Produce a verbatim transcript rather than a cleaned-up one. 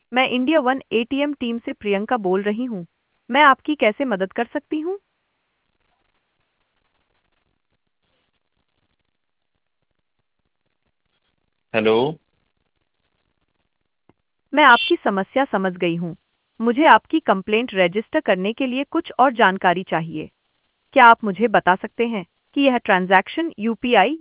मैं India one ATM team से प्रियंका बोल रही हूँ। मैं आपकी कैसे मदद कर सकती हूँ? हेलो। मैं आपकी समस्या समझ गई हूँ। मुझे आपकी कंप्लेंट रजिस्टर करने के लिए कुछ और जानकारी चाहिए। क्या आप मुझे बता सकते हैं कि यह ट्रांजैक्शन यूपीआई